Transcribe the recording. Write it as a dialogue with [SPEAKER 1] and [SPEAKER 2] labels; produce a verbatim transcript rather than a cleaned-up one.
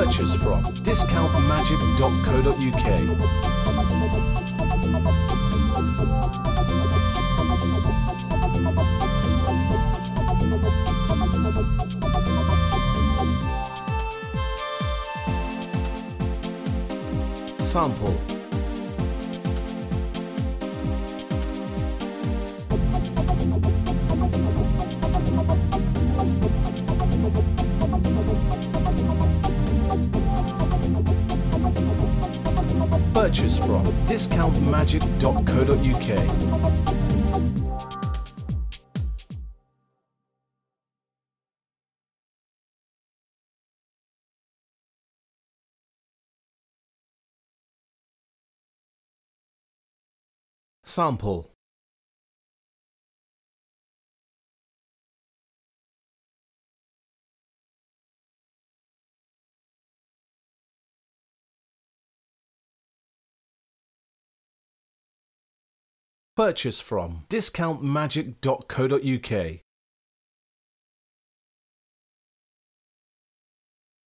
[SPEAKER 1] Purchase from discount magic dot co dot U K. Sample. Purchase from discount magic dot co dot U K. Sample. Purchase from discount magic dot co dot U K.